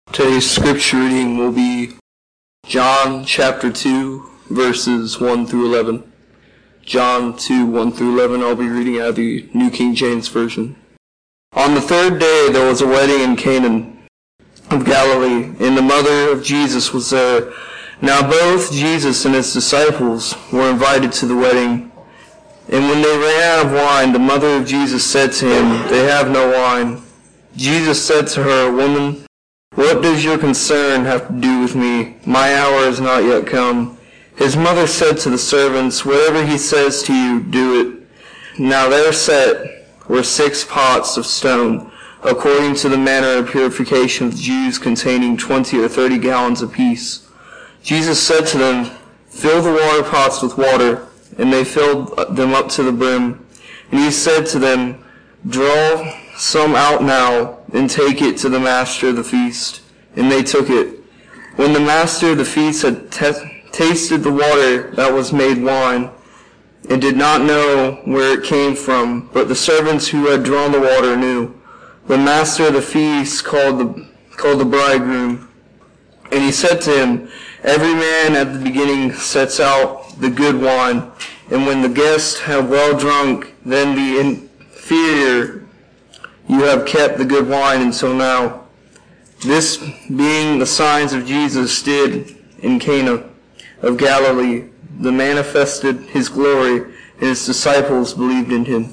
Today's scripture reading will be John chapter 2, verses 1 through 11. John 2, 1 through 11, I'll be reading out of the New King James Version. On the third day there was a wedding in Cana of Galilee, and the mother of Jesus was there. Now both Jesus and his disciples were invited to the wedding. And when they ran out of wine, the mother of Jesus said to him, "They have no wine." Jesus said to her, "Woman, what does your concern have to do with me? My hour has not yet come." His mother said to the servants, "Whatever he says to you, do it." Now there were 6 pots of stone, according to the manner of purification of the Jews, containing 20 or 30 gallons apiece. Jesus said to them, "Fill the water pots with water." And they filled them up to the brim. And he said to them, "Draw some out now, and take it to the master of the feast." And they took it. When the master of the feast had tasted the water that was made wine, and did not know where it came from, but the servants who had drawn the water knew, the master of the feast called the bridegroom. And he said to him, "Every man at the beginning sets out the good wine, and when the guests have well drunk, then the inferior. You have kept the good wine until now." This being the signs of Jesus did in Cana of Galilee, that manifested his glory, and his disciples believed in him.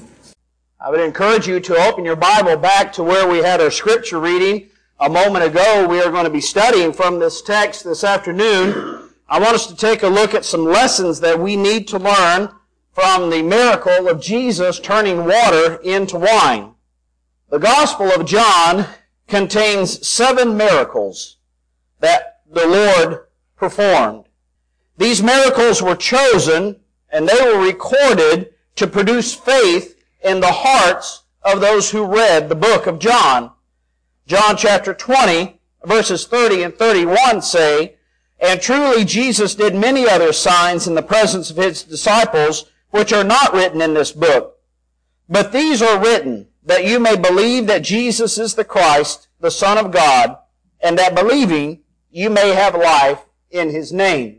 I would encourage you to open your Bible back to where we had our scripture reading a moment ago. We are going to be studying from this text this afternoon. I want us to take a look at some lessons that we need to learn from the miracle of Jesus turning water into wine. The Gospel of John contains 7 miracles that the Lord performed. These miracles were chosen and they were recorded to produce faith in the hearts of those who read the book of John. John chapter 20, verses 30 and 31 say, "And truly Jesus did many other signs in the presence of his disciples, which are not written in this book. But these are written, that you may believe that Jesus is the Christ, the Son of God, and that believing you may have life in his name."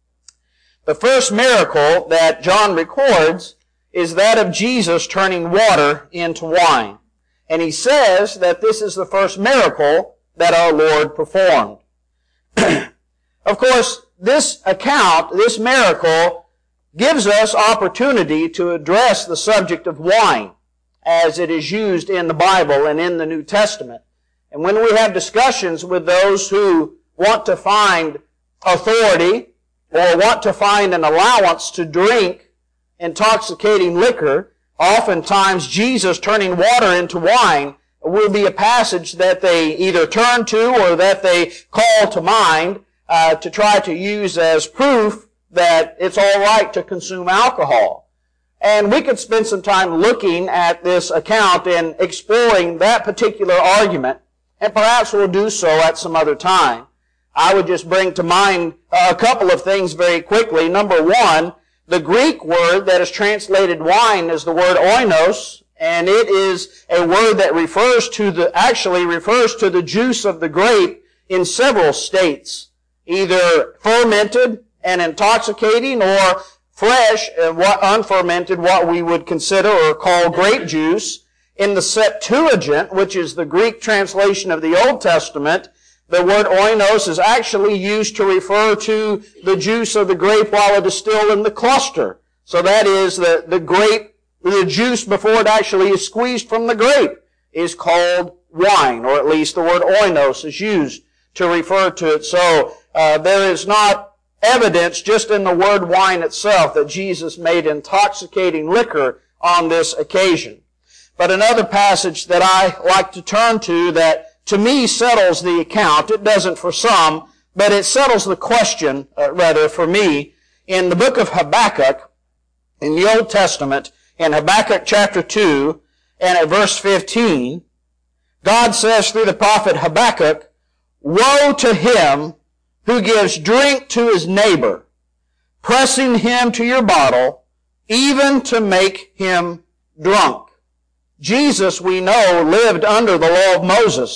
The first miracle that John records is that of Jesus turning water into wine. And he says that this is the first miracle that our Lord performed. Of course, this account, this miracle, gives us opportunity to address the subject of wine as it is used in the Bible and in the New Testament. And when we have discussions with those who want to find authority or want to find an allowance to drink intoxicating liquor, oftentimes Jesus turning water into wine will be a passage that they either turn to or that they call to mind to try to use as proof that it's all right to consume alcohol. And we could spend some time looking at this account and exploring that particular argument, and perhaps we'll do so at some other time. I would just bring to mind a couple of things very quickly. Number one, the Greek word that is translated wine is the word oinos, and it is a word that actually refers to the juice of the grape in several states, either fermented and intoxicating, or fresh and unfermented, what we would consider or call grape juice. In the Septuagint, which is the Greek translation of the Old Testament, the word oinos is actually used to refer to the juice of the grape while it is still in the cluster. So that is the juice before it actually is squeezed from the grape is called wine, or at least the word oinos is used to refer to it. So there is not evidence just in the word wine itself that Jesus made intoxicating liquor on this occasion. But another passage that I like to turn to that to me settles the account, it doesn't for some, but it settles the question, rather for me, in the book of Habakkuk, in the Old Testament, in Habakkuk chapter 2, and at verse 15, God says through the prophet Habakkuk, "Woe to him who gives drink to his neighbor, pressing him to your bottle, even to make him drunk." Jesus, we know, lived under the law of Moses.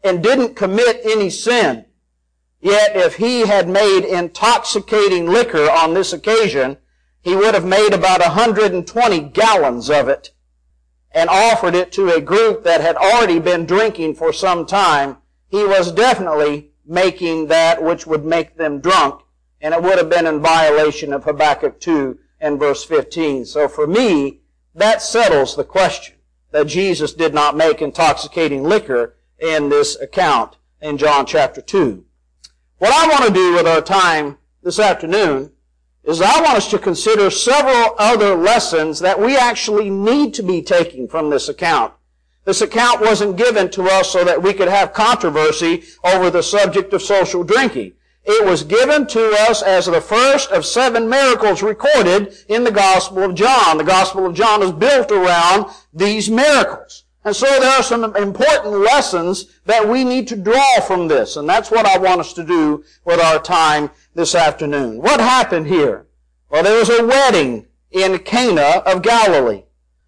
and didn't commit any sin. Yet if he had made intoxicating liquor on this occasion, he would have made about 120 gallons of it and offered it to a group that had already been drinking for some time. He was definitely making that which would make them drunk, and it would have been in violation of Habakkuk 2 and verse 15. So for me, that settles the question that Jesus did not make intoxicating liquor in this account in John chapter 2. What I want to do with our time this afternoon is I want us to consider several other lessons that we actually need to be taking from this account. This account wasn't given to us so that we could have controversy over the subject of social drinking. It was given to us as the first of 7 miracles recorded in the Gospel of John. The Gospel of John is built around these miracles. And so there are some important lessons that we need to draw from this, and that's what I want us to do with our time this afternoon. What happened here? Well, there was a wedding in Cana of Galilee.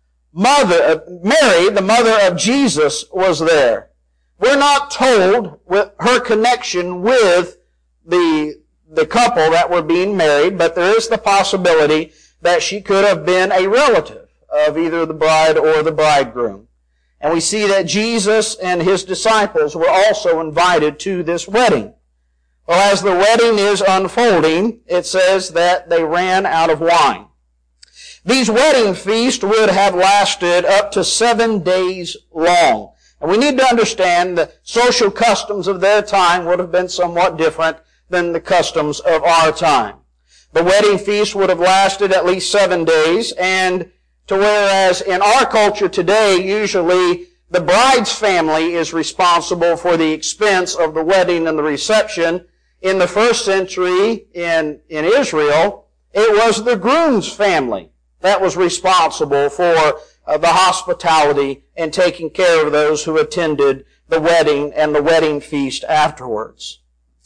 Mary, the mother of Jesus, was there. We're not told with her connection with the couple that were being married, but there is the possibility that she could have been a relative of either the bride or the bridegroom. And we see that Jesus and his disciples were also invited to this wedding. Well, as the wedding is unfolding, it says that they ran out of wine. These wedding feasts would have lasted up to 7 days long. And we need to understand the social customs of their time would have been somewhat different than the customs of our time. The wedding feast would have lasted at least 7 days, and to whereas in our culture today, usually the bride's family is responsible for the expense of the wedding and the reception. In the first century in Israel, it was the groom's family that was responsible for the hospitality and taking care of those who attended the wedding and the wedding feast afterwards.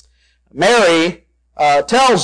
Mary tells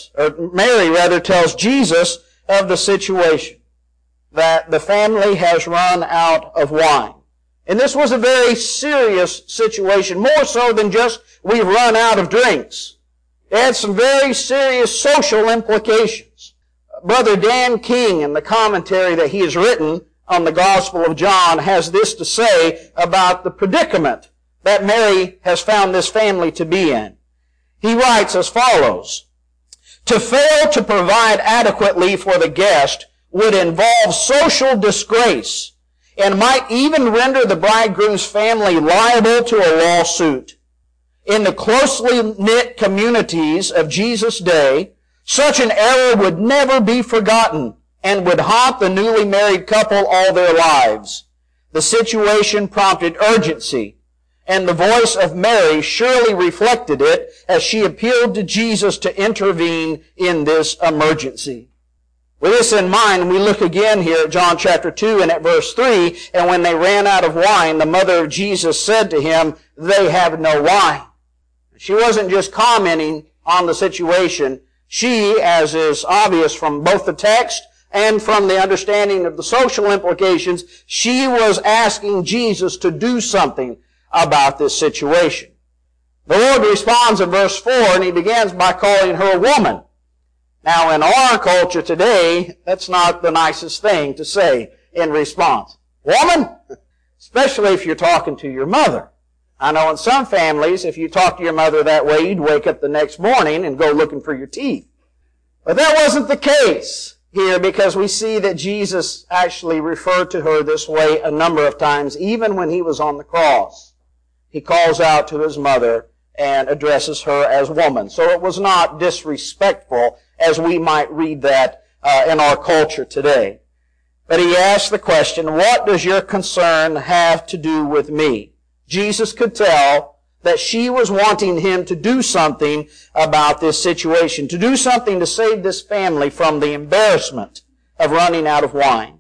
Jesus of the situation, that the family has run out of wine. And this was a very serious situation, more so than just we've run out of drinks. It had some very serious social implications. Brother Dan King, in the commentary that he has written on the Gospel of John, has this to say about the predicament that Mary has found this family to be in. He writes as follows: "To fail to provide adequately for the guest would involve social disgrace and might even render the bridegroom's family liable to a lawsuit. In the closely knit communities of Jesus' day, such an error would never be forgotten and would haunt the newly married couple all their lives. The situation prompted urgency, and the voice of Mary surely reflected it as she appealed to Jesus to intervene in this emergency." With this in mind, we look again here at John chapter 2 and at verse 3, "And when they ran out of wine, the mother of Jesus said to him, 'They have no wine.'" She wasn't just commenting on the situation. She, as is obvious from both the text and from the understanding of the social implications, she was asking Jesus to do something about this situation. The Lord responds in verse 4, and he begins by calling her a woman. Now, in our culture today, that's not the nicest thing to say in response. Woman? Especially if you're talking to your mother. I know in some families, if you talk to your mother that way, you'd wake up the next morning and go looking for your teeth. But that wasn't the case here, because we see that Jesus actually referred to her this way a number of times, even when he was on the cross. He calls out to his mother and addresses her as woman. So it was not disrespectful as we might read that in our culture today. But he asked the question, "What does your concern have to do with me?" Jesus could tell that she was wanting him to do something about this situation, to do something to save this family from the embarrassment of running out of wine.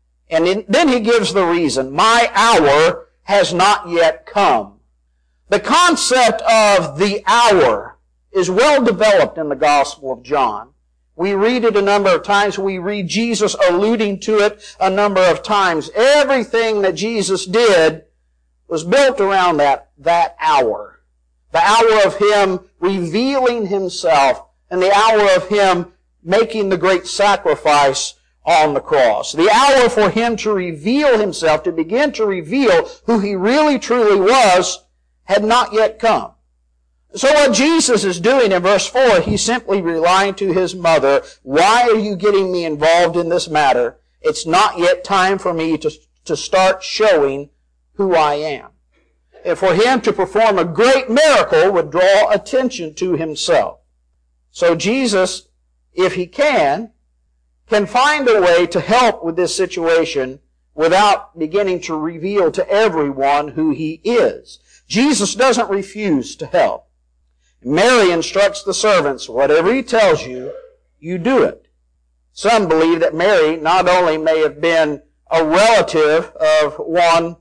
And then he gives the reason, "My hour has not yet come." The concept of the hour is well developed in the Gospel of John. We read it a number of times. We read Jesus alluding to it a number of times. Everything that Jesus did was built around that hour. The hour of Him revealing Himself and the hour of Him making the great sacrifice on the cross. The hour for Him to reveal Himself, to begin to reveal who He really truly was, had not yet come. So what Jesus is doing in verse 4, He's simply relying to His mother, why are you getting me involved in this matter? It's not yet time for me to start showing who I am. And for Him to perform a great miracle would draw attention to Himself. So Jesus, if He can find a way to help with this situation without beginning to reveal to everyone who He is. Jesus doesn't refuse to help. Mary instructs the servants, whatever He tells you, you do it. Some believe that Mary not only may have been a relative of one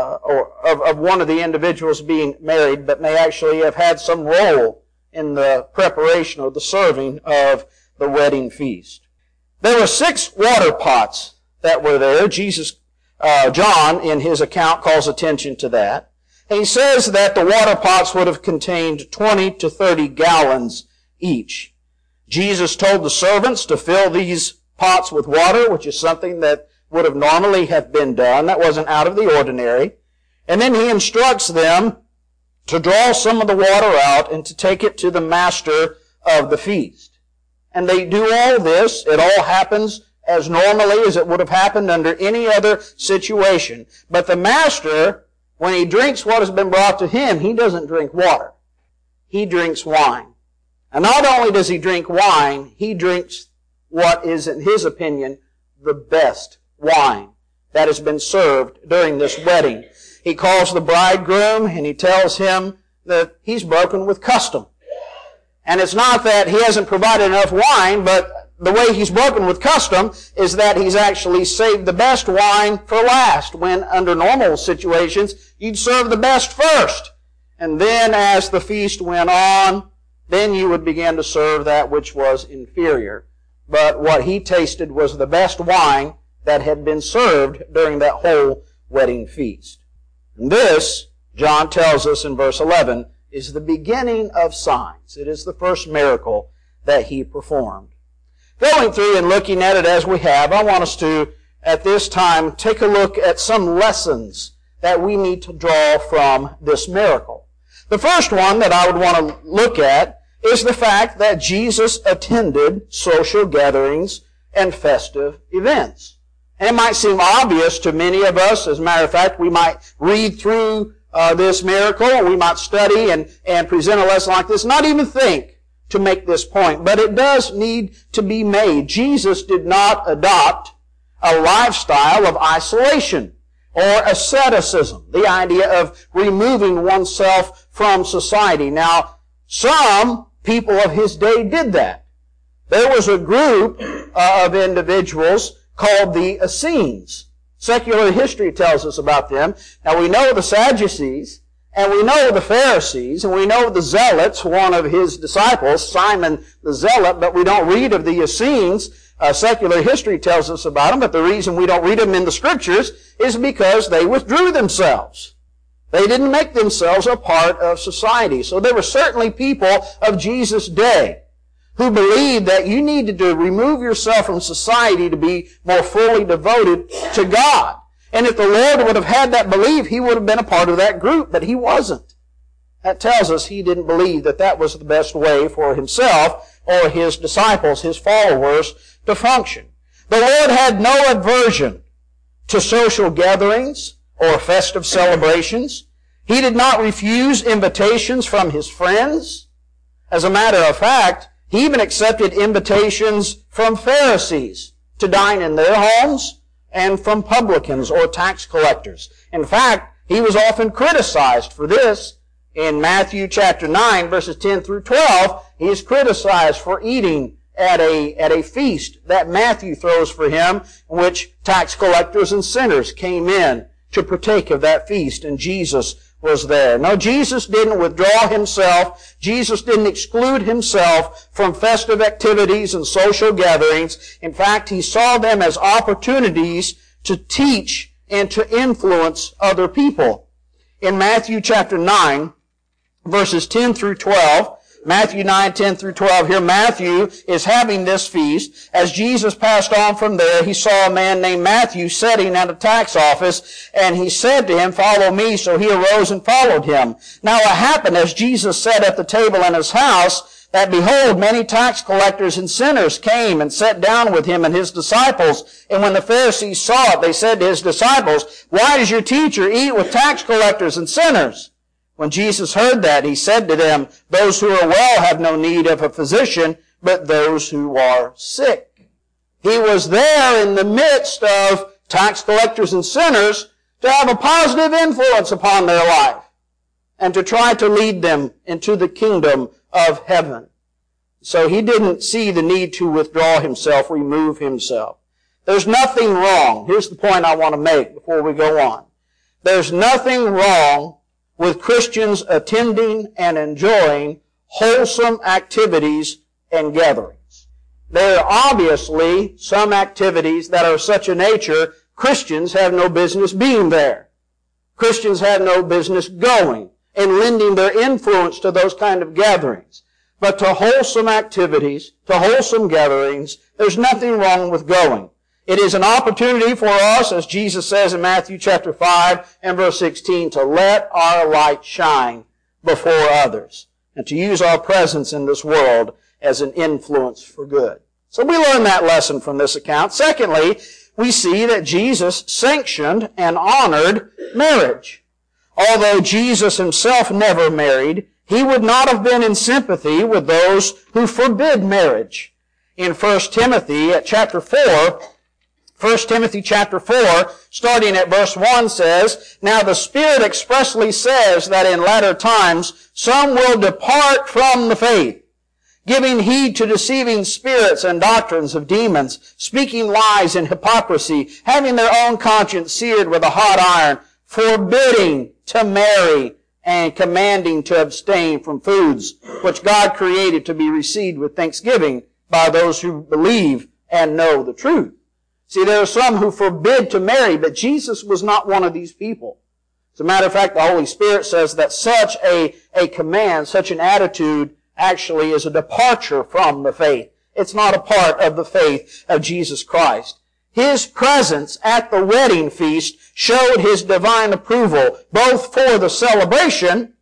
of the individuals being married, but may actually have had some role in the preparation or the serving of the wedding feast. There were 6 water pots that were there. John, in his account, calls attention to that. And he says that the water pots would have contained 20 to 30 gallons each. Jesus told the servants to fill these pots with water, which is something that would have normally have been done. That wasn't out of the ordinary. And then He instructs them to draw some of the water out and to take it to the master of the feast. And they do all this. It all happens as normally as it would have happened under any other situation. But the master, when he drinks what has been brought to him, he doesn't drink water. He drinks wine. And not only does he drink wine, he drinks what is, in his opinion, the best wine that has been served during this wedding. He calls the bridegroom and he tells him that he's broken with custom. And it's not that he hasn't provided enough wine, but the way he's broken with custom is that he's actually saved the best wine for last, when under normal situations, you'd serve the best first. And then as the feast went on, then you would begin to serve that which was inferior. But what he tasted was the best wine that had been served during that whole wedding feast. And this, John tells us in verse 11, is the beginning of signs. It is the first miracle that He performed. Going through and looking at it as we have, I want us to, at this time, take a look at some lessons that we need to draw from this miracle. The first one that I would want to look at is the fact that Jesus attended social gatherings and festive events. And it might seem obvious to many of us. As a matter of fact, we might read through this miracle, we might study and present a lesson like this, not even think to make this point. But it does need to be made. Jesus did not adopt a lifestyle of isolation or asceticism, the idea of removing oneself from society. Now, some people of His day did that. There was a group of individuals called the Essenes. Secular history tells us about them. Now we know the Sadducees, and we know the Pharisees, and we know the Zealots, one of His disciples, Simon the Zealot, but we don't read of the Essenes. Secular history tells us about them, but the reason we don't read them in the Scriptures is because they withdrew themselves. They didn't make themselves a part of society. So there were certainly people of Jesus' day who believed that you needed to remove yourself from society to be more fully devoted to God. And if the Lord would have had that belief, He would have been a part of that group, but He wasn't. That tells us He didn't believe that that was the best way for Himself or His disciples, His followers, to function. The Lord had no aversion to social gatherings or festive celebrations. He did not refuse invitations from His friends. As a matter of fact, He even accepted invitations from Pharisees to dine in their homes and from publicans or tax collectors. In fact, He was often criticized for this. In Matthew chapter 9, verses 10 through 12, He is criticized for eating at a feast that Matthew throws for Him, in which tax collectors and sinners came in to partake of that feast, and Jesus was there. No, Jesus didn't withdraw Himself. Jesus didn't exclude Himself from festive activities and social gatherings. In fact, He saw them as opportunities to teach and to influence other people. in Matthew chapter 9, verses 10 through 12. Matthew 9, 10 through 12. Here Matthew is having this feast. As Jesus passed on from there, he saw a man named Matthew sitting at a tax office, and he said to him, "Follow me." So he arose and followed him. Now it happened, as Jesus sat at the table in his house, that behold, many tax collectors and sinners came and sat down with him and his disciples. And when the Pharisees saw it, they said to his disciples, "Why does your teacher eat with tax collectors and sinners?" When Jesus heard that, he said to them, "Those who are well have no need of a physician, but those who are sick." He was there in the midst of tax collectors and sinners to have a positive influence upon their life and to try to lead them into the kingdom of heaven. So he didn't see the need to withdraw himself, remove himself. There's nothing wrong. Here's the point I want to make before we go on. There's nothing wrong with Christians attending and enjoying wholesome activities and gatherings. There are obviously some activities that are of such a nature Christians have no business being there. Christians have no business going and lending their influence to those kind of gatherings. But to wholesome activities, to wholesome gatherings, there's nothing wrong with going. It is an opportunity for us, as Jesus says in Matthew chapter 5 and verse 16, to let our light shine before others and to use our presence in this world as an influence for good. So we learn that lesson from this account. Secondly, we see that Jesus sanctioned and honored marriage. Although Jesus himself never married, he would not have been in sympathy with those who forbid marriage. In 1 Timothy chapter 4, 1 Timothy chapter 4, starting at verse 1 says, "Now the Spirit expressly says that in latter times some will depart from the faith, giving heed to deceiving spirits and doctrines of demons, speaking lies and hypocrisy, having their own conscience seared with a hot iron, forbidding to marry and commanding to abstain from foods which God created to be received with thanksgiving by those who believe and know the truth." See, there are some who forbid to marry, but Jesus was not one of these people. As a matter of fact, the Holy Spirit says that such a command, such an attitude, actually is a departure from the faith. It's not a part of the faith of Jesus Christ. His presence at the wedding feast showed his divine approval, both for the celebration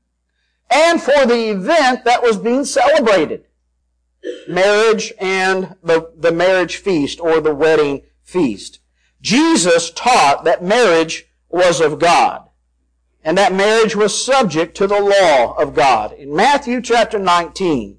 and for the event that was being celebrated. Marriage and the marriage feast, or the wedding feast. Jesus taught that marriage was of God, and that marriage was subject to the law of God. In Matthew chapter 19,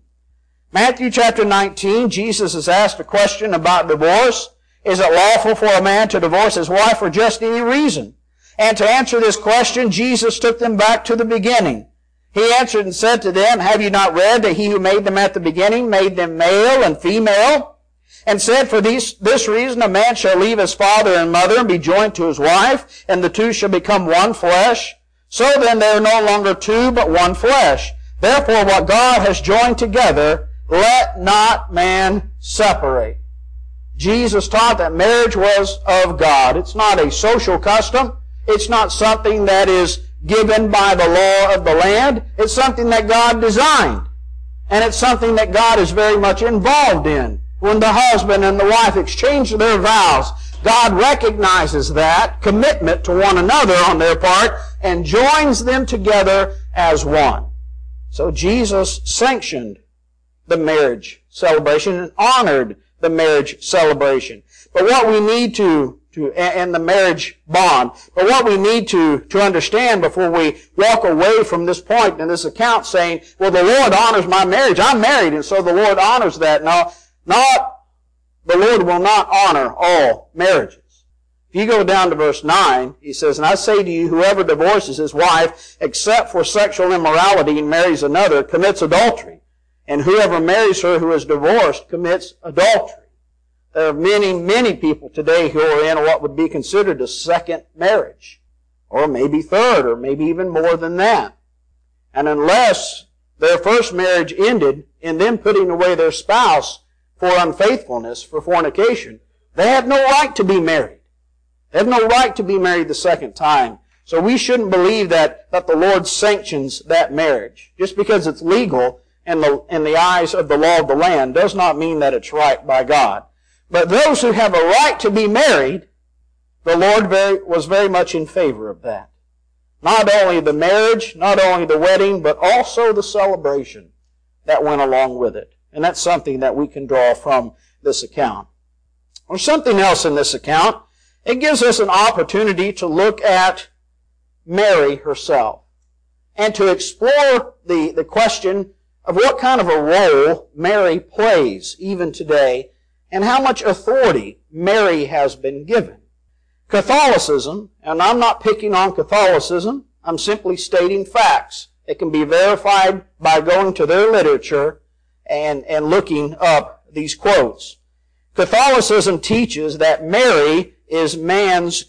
Jesus is asked a question about divorce. Is it lawful for a man to divorce his wife for just any reason? And to answer this question, Jesus took them back to the beginning. He answered and said to them, "Have you not read that he who made them at the beginning made them male and female? And said, for this reason a man shall leave his father and mother and be joined to his wife, and the two shall become one flesh. So then they are no longer two, but one flesh. Therefore what God has joined together, let not man separate." Jesus taught that marriage was of God. It's not a social custom. It's not something that is given by the law of the land. It's something that God designed. And it's something that God is very much involved in. When the husband and the wife exchange their vows, God recognizes that commitment to one another on their part and joins them together as one. So Jesus sanctioned the marriage celebration and honored the marriage celebration. But what we need to and the marriage bond. But what we need to understand before we walk away from this point in this account saying, well, the Lord honors my marriage. I'm married, and so the Lord honors that. No, the Lord will not honor all marriages. If you go down to verse 9, he says, "And I say to you, whoever divorces his wife except for sexual immorality and marries another commits adultery. And whoever marries her who is divorced commits adultery." There are many, many people today who are in what would be considered a second marriage, or maybe third, or maybe even more than that. And unless their first marriage ended in them putting away their spouse for unfaithfulness, for fornication, they have no right to be married. They have no right to be married the second time. So we shouldn't believe that the Lord sanctions that marriage. Just because it's legal in the eyes of the law of the land does not mean that it's right by God. But those who have a right to be married, the Lord was very much in favor of that. Not only the marriage, not only the wedding, but also the celebration that went along with it. And that's something that we can draw from this account. There's something else in this account. It gives us an opportunity to look at Mary herself and to explore the question of what kind of a role Mary plays even today and how much authority Mary has been given. Catholicism, and I'm not picking on Catholicism, I'm simply stating facts. It can be verified by going to their literature and looking up these quotes. Catholicism teaches that Mary is man's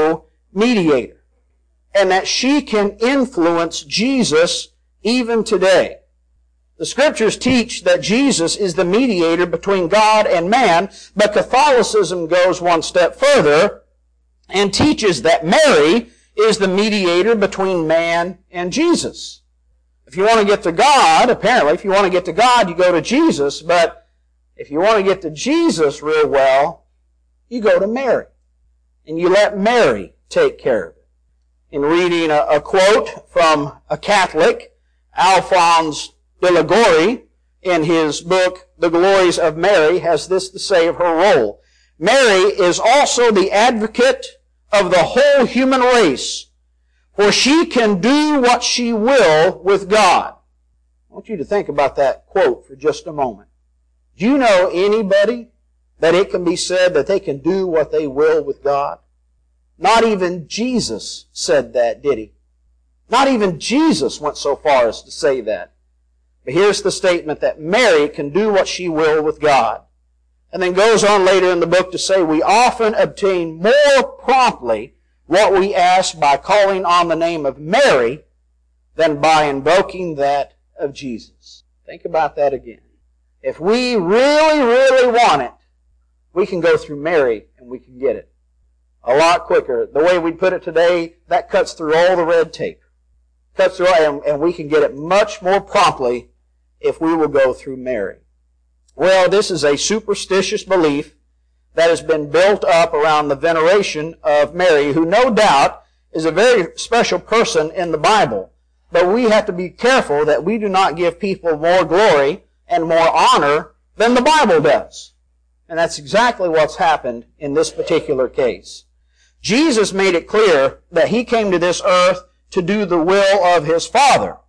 co-mediator and that she can influence Jesus even today. The Scriptures teach that Jesus is the mediator between God and man, but Catholicism goes one step further and teaches that Mary is the mediator between man and Jesus. If you want to get to God, apparently, if you want to get to God, you go to Jesus, but if you want to get to Jesus real well, you go to Mary. And you let Mary take care of it. In reading a quote from a Catholic, Alphonse de Liguori, in his book, The Glories of Mary, has this to say of her role. Mary is also the advocate of the whole human race, for she can do what she will with God. I want you to think about that quote for just a moment. Do you know anybody that it can be said that they can do what they will with God? Not even Jesus said that, did he? Not even Jesus went so far as to say that. But here's the statement that Mary can do what she will with God. And then goes on later in the book to say, we often obtain more promptly what we ask by calling on the name of Mary than by invoking that of Jesus. Think about that again. If we really, really want it, we can go through Mary and we can get it. A lot quicker. The way we put it today, that cuts through all the red tape. Cuts through, and we can get it much more promptly if we will go through Mary. Well, this is a superstitious belief that has been built up around the veneration of Mary, who no doubt is a very special person in the Bible. But we have to be careful that we do not give people more glory and more honor than the Bible does. And that's exactly what's happened in this particular case. Jesus made it clear that He came to this earth to do the will of His Father,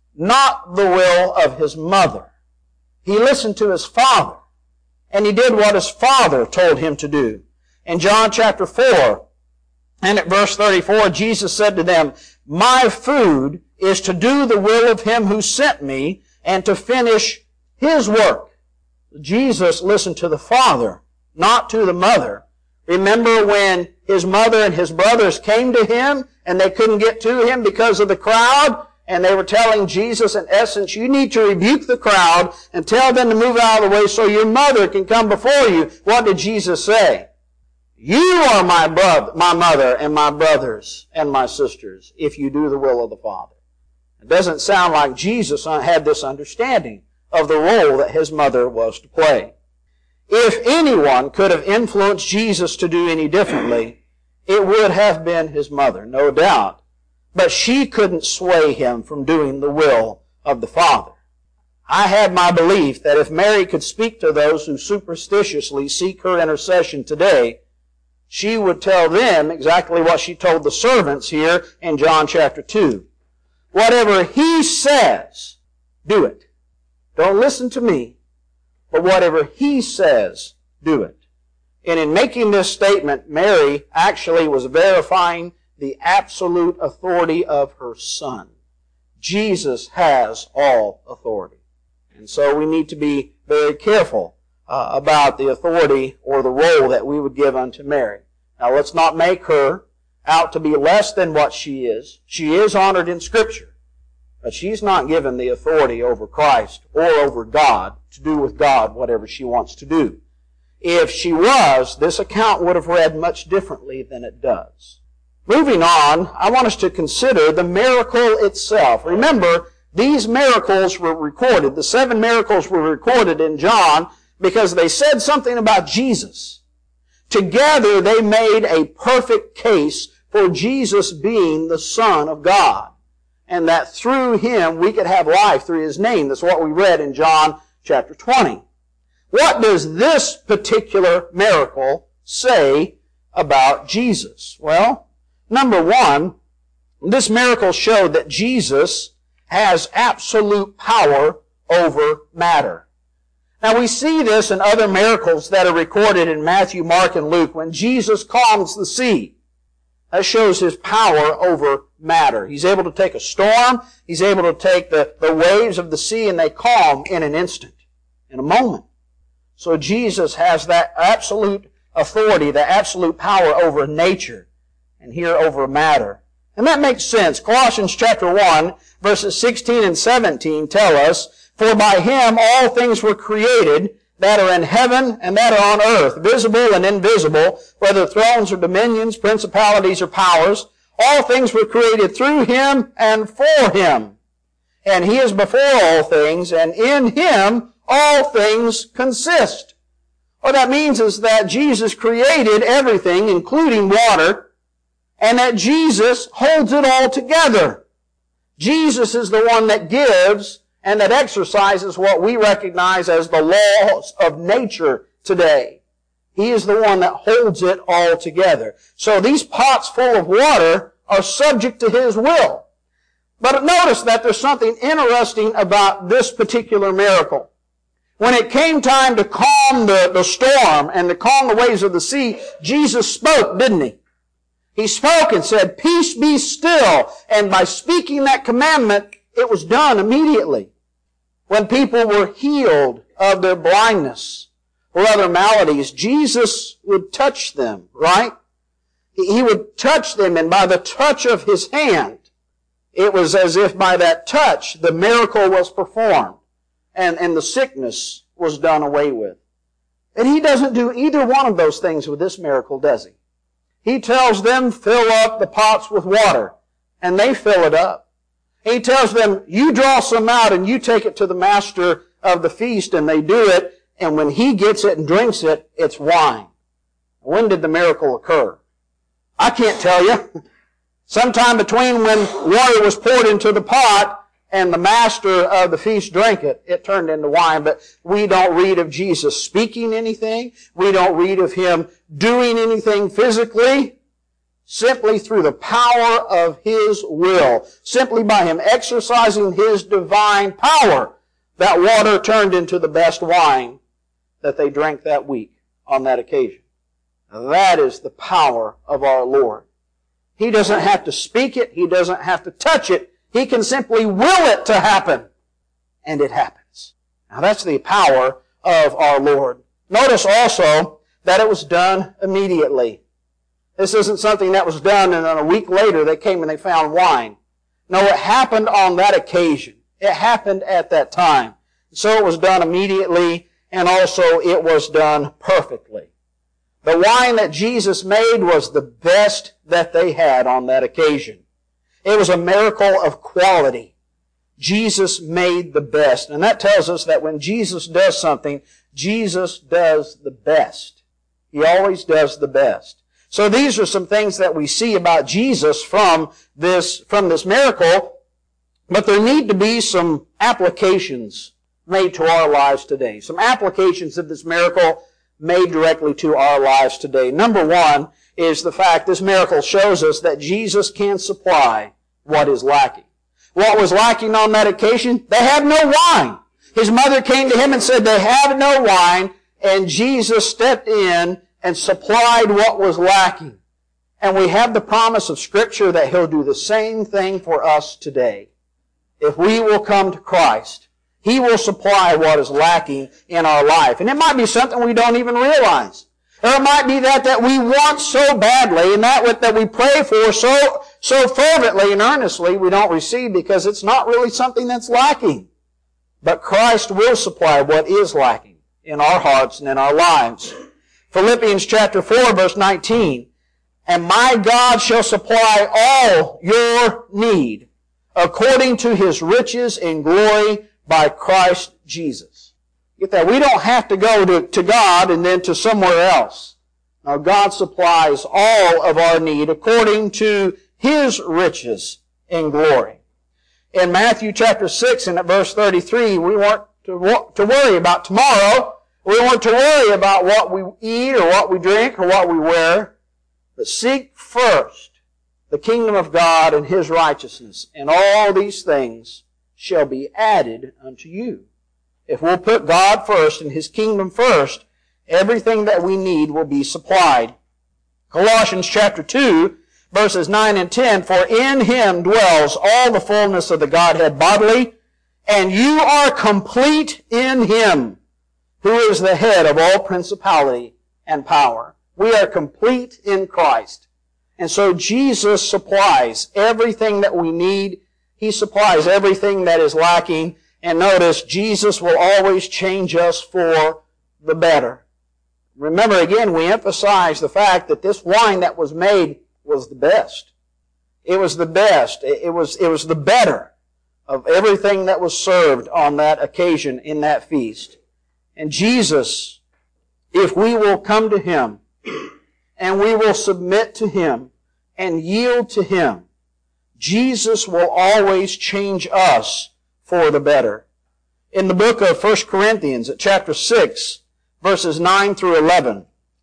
not the will of His mother. He listened to His Father, and He did what His Father told Him to do. In John chapter 4, and at verse 34, Jesus said to them, my food is to do the will of Him who sent me and to finish His work. Jesus listened to the Father, not to the mother. Remember when His mother and His brothers came to Him and they couldn't get to Him because of the crowd? And they were telling Jesus, in essence, you need to rebuke the crowd and tell them to move out of the way so your mother can come before you. What did Jesus say? You are my mother and my brothers and my sisters if you do the will of the Father. It doesn't sound like Jesus had this understanding of the role that His mother was to play. If anyone could have influenced Jesus to do any differently, it would have been His mother, no doubt. But she couldn't sway Him from doing the will of the Father. I have my belief that if Mary could speak to those who superstitiously seek her intercession today, she would tell them exactly what she told the servants here in John chapter 2. Whatever He says, do it. Don't listen to me, but whatever He says, do it. And in making this statement, Mary actually was verifying the absolute authority of her Son. Jesus has all authority. And so we need to be very careful about the authority or the role that we would give unto Mary. Now let's not make her out to be less than what she is. She is honored in Scripture, but she's not given the authority over Christ or over God to do with God whatever she wants to do. If she was, this account would have read much differently than it does. Moving on, I want us to consider the miracle itself. Remember, these miracles were recorded. The 7 miracles were recorded in John because they said something about Jesus. Together, they made a perfect case for Jesus being the Son of God, and that through Him we could have life through His name. That's what we read in John chapter 20. What does this particular miracle say about Jesus? Well, number one, this miracle showed that Jesus has absolute power over matter. Now we see this in other miracles that are recorded in Matthew, Mark, and Luke. When Jesus calms the sea, that shows His power over matter. He's able to take a storm. He's able to take the waves of the sea, and they calm in an instant, in a moment. So Jesus has that absolute authority, the absolute power over nature, and here over matter. And that makes sense. Colossians chapter 1, verses 16 and 17 tell us, "For by Him all things were created, that are in heaven and that are on earth, visible and invisible, whether thrones or dominions, principalities or powers. All things were created through Him and for Him. And He is before all things, and in Him all things consist." What that means is that Jesus created everything, including water, and that Jesus holds it all together. Jesus is the one that gives and that exercises what we recognize as the laws of nature today. He is the one that holds it all together. So these pots full of water are subject to His will. But notice that there's something interesting about this particular miracle. When it came time to calm the storm and to calm the waves of the sea, Jesus spoke, didn't He? He spoke and said, "Peace be still." And by speaking that commandment, it was done immediately. When people were healed of their blindness or other maladies, Jesus would touch them, right? He would touch them, and by the touch of His hand, it was as if by that touch the miracle was performed and the sickness was done away with. And He doesn't do either one of those things with this miracle, does He? He tells them, "Fill up the pots with water," and they fill it up. He tells them, "You draw some out and you take it to the master of the feast," and they do it, and when he gets it and drinks it, it's wine. When did the miracle occur? I can't tell you. Sometime between when water was poured into the pot and the master of the feast drank it, it turned into wine. But we don't read of Jesus speaking anything. We don't read of Him doing anything physically. Simply through the power of His will, simply by Him exercising His divine power, that water turned into the best wine that they drank that week on that occasion. Now that is the power of our Lord. He doesn't have to speak it. He doesn't have to touch it. He can simply will it to happen, and it happens. Now that's the power of our Lord. Notice also that it was done immediately. This isn't something that was done and then a week later they came and they found wine. No, it happened on that occasion. It happened at that time. So it was done immediately, and also it was done perfectly. The wine that Jesus made was the best that they had on that occasion. It was a miracle of quality. Jesus made the best. And that tells us that when Jesus does something, Jesus does the best. He always does the best. So these are some things that we see about Jesus from this miracle, but there need to be some applications made to our lives today. Some applications of this miracle made directly to our lives today. Number one is the fact this miracle shows us that Jesus can supply what is lacking. What was lacking on that occasion? They had no wine. His mother came to Him and said, "They have no wine," and Jesus stepped in and supplied what was lacking. And we have the promise of Scripture that He'll do the same thing for us today. If we will come to Christ, He will supply what is lacking in our life. And it might be something we don't even realize. Or it might be that we want so badly and that we pray for so fervently and earnestly we don't receive because it's not really something that's lacking. But Christ will supply what is lacking in our hearts and in our lives. Philippians chapter 4 verse 19. And my God shall supply all your need according to His riches in glory by Christ Jesus. Get that? We don't have to go to God and then to somewhere else. Now, God supplies all of our need according to His riches in glory. In Matthew chapter 6 and at verse 33, we weren't to worry about tomorrow. We weren't to worry about what we eat or what we drink or what we wear. But seek first the kingdom of God and His righteousness, and all these things shall be added unto you. If we'll put God first and His kingdom first, everything that we need will be supplied. Colossians chapter 2, verses 9 and 10, for in Him dwells all the fullness of the Godhead bodily, and you are complete in Him, who is the head of all principality and power. We are complete in Christ. And so Jesus supplies everything that we need. He supplies everything that is lacking. And notice, Jesus will always change us for the better. Remember again, we emphasize the fact that this wine that was made was the best. It was the best. It was the better of everything that was served on that occasion in that feast. And Jesus, if we will come to Him, and we will submit to Him and yield to Him, Jesus will always change us for the better. In the book of 1 Corinthians, at chapter 6, verses 9 through 11,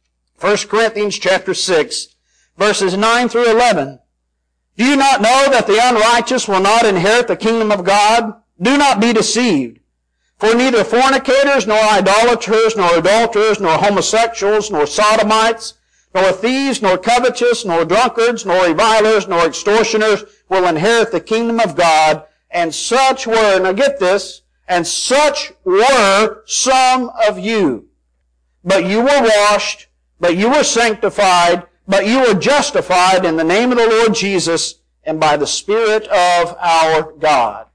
1 Corinthians chapter 6, verses 9 through 11, do you not know that the unrighteous will not inherit the kingdom of God? Do not be deceived. For neither fornicators, nor idolaters, nor adulterers, nor homosexuals, nor sodomites, nor thieves, nor covetous, nor drunkards, nor revilers, nor extortioners will inherit the kingdom of God. And such were, now get this, and such were some of you. But you were washed, but you were sanctified, but you were justified in the name of the Lord Jesus and by the Spirit of our God.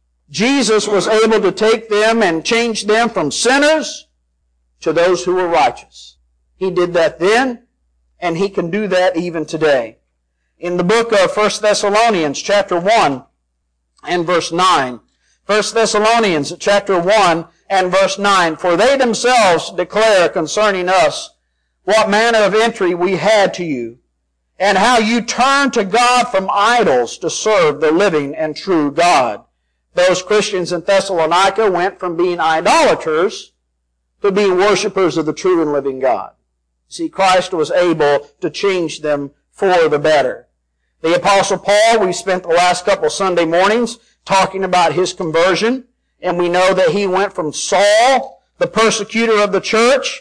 Jesus was able to take them and change them from sinners to those who were righteous. He did that then, and He can do that even today. In the book of 1 Thessalonians chapter 1 and verse 9, 1 Thessalonians chapter 1 and verse 9, for they themselves declare concerning us what manner of entry we had to you, and how you turned to God from idols to serve the living and true God. Those Christians in Thessalonica went from being idolaters to being worshipers of the true and living God. See, Christ was able to change them for the better. The Apostle Paul, we spent the last couple Sunday mornings talking about his conversion, and we know that he went from Saul, the persecutor of the church,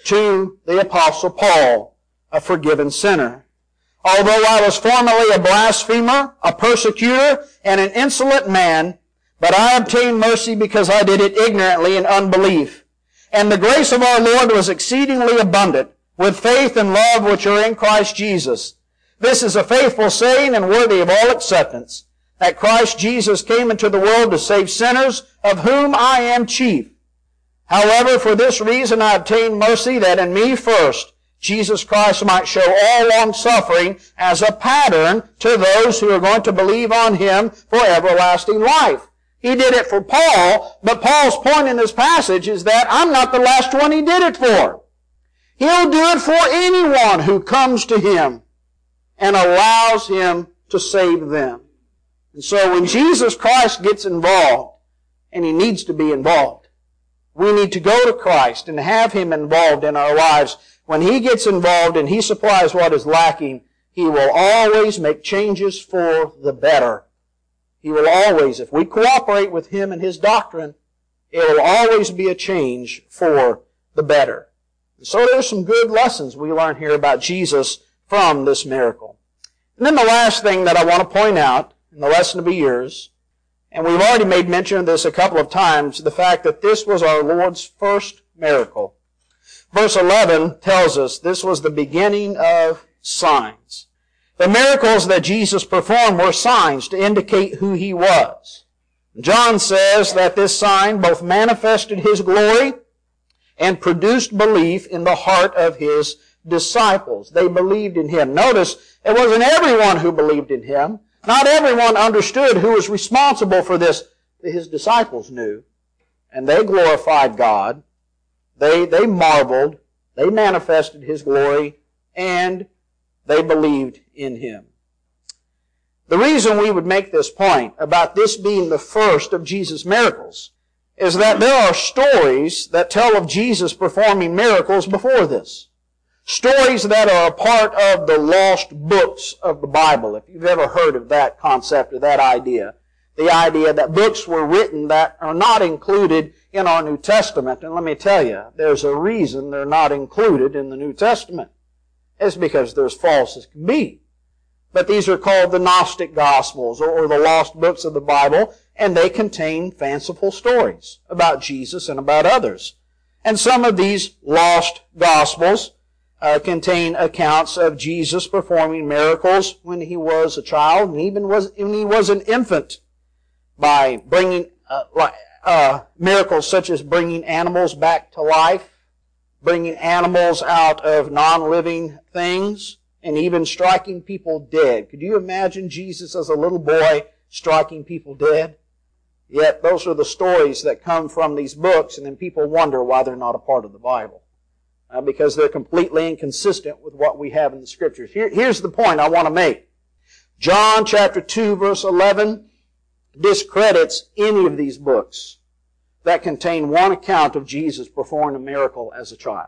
to the Apostle Paul, a forgiven sinner. Although I was formerly a blasphemer, a persecutor, and an insolent man, but I obtained mercy because I did it ignorantly in unbelief. And the grace of our Lord was exceedingly abundant, with faith and love which are in Christ Jesus. This is a faithful saying and worthy of all acceptance, that Christ Jesus came into the world to save sinners, of whom I am chief. However, for this reason I obtained mercy, that in me first Jesus Christ might show all long-suffering as a pattern to those who are going to believe on Him for everlasting life. He did it for Paul, but Paul's point in this passage is that I'm not the last one He did it for. He'll do it for anyone who comes to Him and allows Him to save them. And so when Jesus Christ gets involved, and He needs to be involved, we need to go to Christ and have Him involved in our lives. When He gets involved and He supplies what is lacking, He will always make changes for the better. He will always, if we cooperate with Him and His doctrine, it will always be a change for the better. And so there's some good lessons we learn here about Jesus from this miracle. And then the last thing that I want to point out, and the lesson to be yours, and we've already made mention of this a couple of times, the fact that this was our Lord's first miracle. Verse 11 tells us this was the beginning of signs. The miracles that Jesus performed were signs to indicate who He was. John says that this sign both manifested His glory and produced belief in the heart of His disciples. They believed in Him. Notice, it wasn't everyone who believed in Him. Not everyone understood who was responsible for this. His disciples knew. And they glorified God. They marveled. They manifested His glory. And they believed in Him. The reason we would make this point about this being the first of Jesus' miracles is that there are stories that tell of Jesus performing miracles before this. Stories that are a part of the lost books of the Bible, if you've ever heard of that concept or that idea. The idea that books were written that are not included in our New Testament. And let me tell you, there's a reason they're not included in the New Testament. It's because they're as false as can be. But these are called the Gnostic Gospels, or the lost books of the Bible, and they contain fanciful stories about Jesus and about others. And some of these lost Gospels contain accounts of Jesus performing miracles when He was a child, and even when He was an infant, by bringing miracles such as bringing animals back to life, bringing animals out of non-living things, and even striking people dead. Could you imagine Jesus as a little boy striking people dead? Yet those are the stories that come from these books, and then people wonder why they're not a part of the Bible. Because they're completely inconsistent with what we have in the Scriptures. Here's the point I want to make. John chapter 2 verse 11 discredits any of these books that contain one account of Jesus performing a miracle as a child.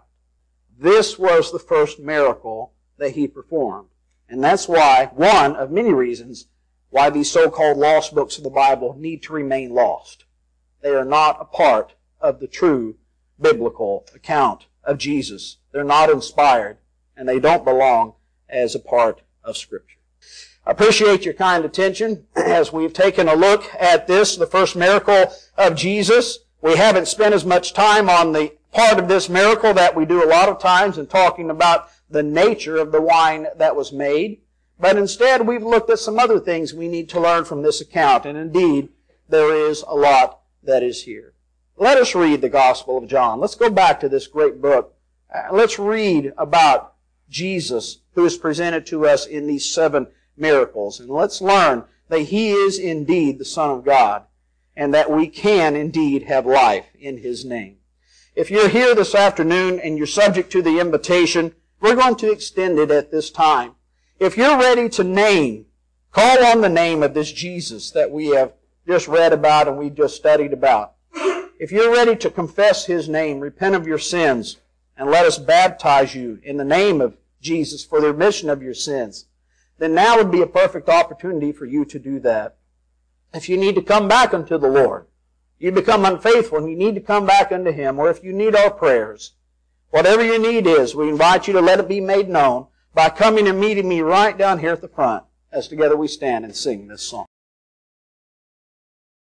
This was the first miracle that He performed. And that's why, one of many reasons, why these so-called lost books of the Bible need to remain lost. They are not a part of the true biblical account of Jesus. They're not inspired, and they don't belong as a part of Scripture. I appreciate your kind attention as we've taken a look at this, the first miracle of Jesus. We haven't spent as much time on the part of this miracle that we do a lot of times in talking about the nature of the wine that was made. But instead, we've looked at some other things we need to learn from this account. And indeed, there is a lot that is here. Let us read the Gospel of John. Let's go back to this great book. Let's read about Jesus, who is presented to us in these 7 miracles. And let's learn that He is indeed the Son of God, and that we can indeed have life in His name. If you're here this afternoon and you're subject to the invitation, we're going to extend it at this time. If you're ready to name, call on the name of this Jesus that we have just read about and we just studied about. If you're ready to confess His name, repent of your sins, and let us baptize you in the name of Jesus for the remission of your sins, then now would be a perfect opportunity for you to do that. If you need to come back unto the Lord, you become unfaithful and you need to come back unto Him, or if you need our prayers, whatever your need is, we invite you to let it be made known by coming and meeting me right down here at the front as together we stand and sing this song.